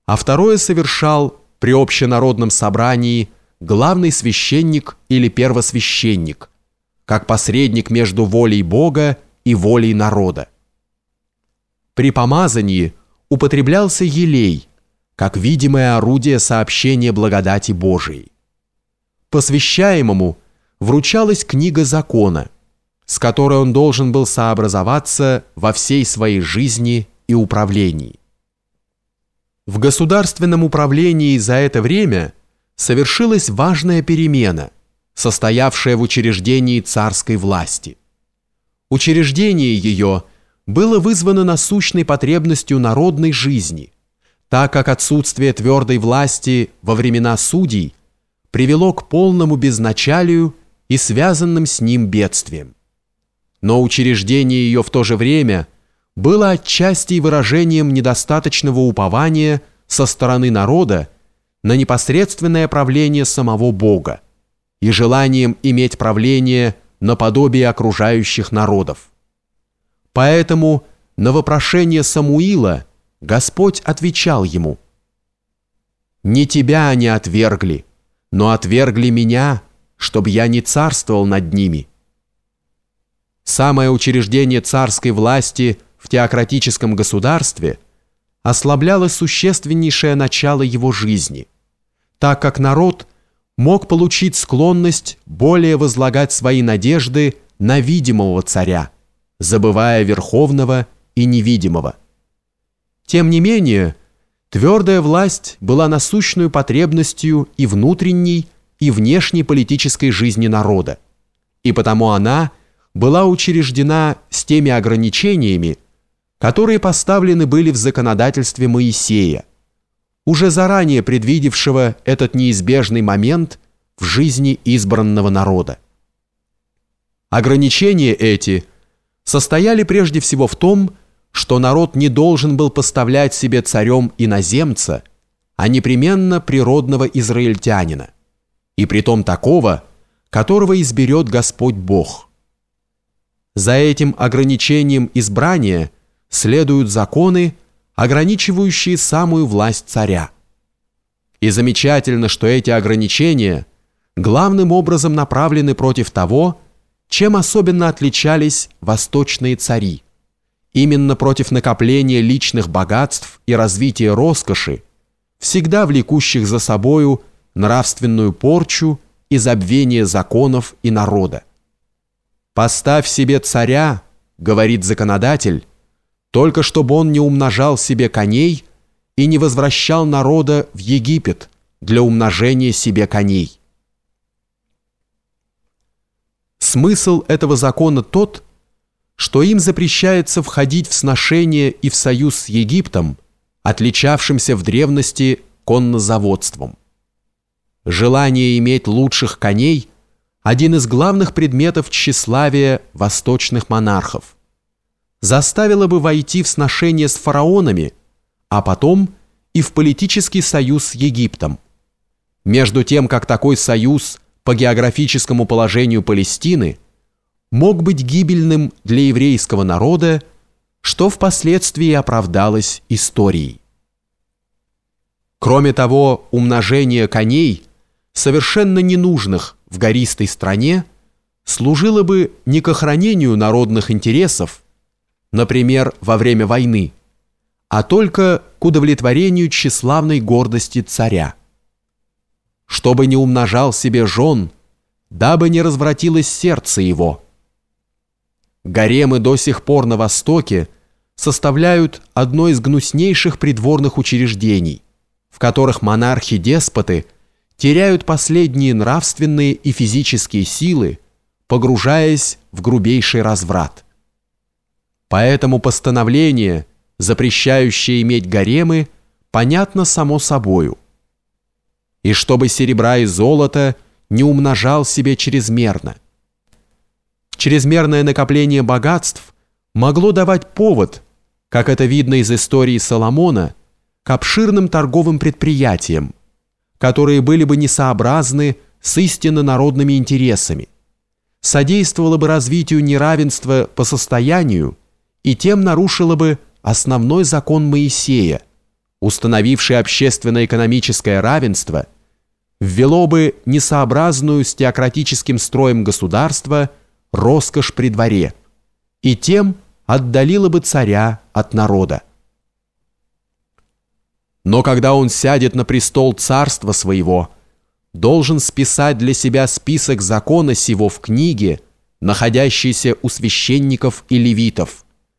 а второе совершал при общенародном собрании главный священник или первосвященник, как посредник между волей Бога и волей народа. При помазании употреблялся елей, как видимое орудие сообщения благодати Божией. Посвящаемому вручалась книга закона, с которой он должен был сообразоваться во всей своей жизни и управлении. В государственном управлении за это время совершилась важная перемена, состоявшая в учреждении царской власти. Учреждение ее было вызвано насущной потребностью народной жизни, так как отсутствие твердой власти во времена судей привело к полному безначалию и связанным с ним бедствиям. Но учреждение ее в то же время было отчасти выражением недостаточного упования со стороны народа на непосредственное правление самого Бога и желанием иметь правление наподобие окружающих народов. Поэтому на вопрошение Самуила Господь отвечал ему: «Не тебя они отвергли, но отвергли меня, чтобы я не царствовал над ними». Самое учреждение царской власти в теократическом государстве ослабляло существеннейшее начало его жизни, так как народ мог получить склонность более возлагать свои надежды на видимого царя, забывая верховного и невидимого. Тем не менее, твердая власть была насущной потребностью и внутренней, и внешней политической жизни народа, и потому она была учреждена с теми ограничениями, которые поставлены были в законодательстве Моисея, уже заранее предвидевшего этот неизбежный момент в жизни избранного народа. Ограничения эти состояли прежде всего в том, что народ не должен был поставлять себе царем иноземца, а непременно природного израильтянина, и притом такого, которого изберет Господь Бог. За этим ограничением избрания следуют законы, ограничивающие самую власть царя. И замечательно, что эти ограничения главным образом направлены против того, чем особенно отличались восточные цари, именно против накопления личных богатств и развития роскоши, всегда влекущих за собою нравственную порчу и забвение законов и народа. «Поставь себе царя, — говорит законодатель, — только чтобы он не умножал себе коней и не возвращал народа в Египет для умножения себе коней». Смысл этого закона тот, что им запрещается входить в сношение и в союз с Египтом, отличавшимся в древности коннозаводством. Желание иметь лучших коней – один из главных предметов тщеславия восточных монархов, заставило бы войти в сношение с фараонами, а потом и в политический союз с Египтом. Между тем, как такой союз по географическому положению Палестины мог быть гибельным для еврейского народа, что впоследствии оправдалось историей. Кроме того, умножение коней, совершенно ненужных в гористой стране, служило бы не к охранению народных интересов, например, во время войны, а только к удовлетворению тщеславной гордости царя. Чтобы не умножал себе жен, дабы не развратилось сердце его. Гаремы до сих пор на Востоке составляют одно из гнуснейших придворных учреждений, в которых монархи-деспоты теряют последние нравственные и физические силы, погружаясь в грубейший разврат. Поэтому постановление, запрещающее иметь гаремы, понятно само собою. И чтобы серебра и золота не умножал себе чрезмерно. Чрезмерное накопление богатств могло давать повод, как это видно из истории Соломона, к обширным торговым предприятиям, которые были бы несообразны с истинно народными интересами, содействовало бы развитию неравенства по состоянию и тем нарушило бы основной закон Моисея, установивший общественно-экономическое равенство, ввело бы несообразную с теократическим строем государства роскошь при дворе и тем отдалило бы царя от народа. Но когда он сядет на престол царства своего, должен списать для себя список закона сего в книге, находящейся у священников и левитов,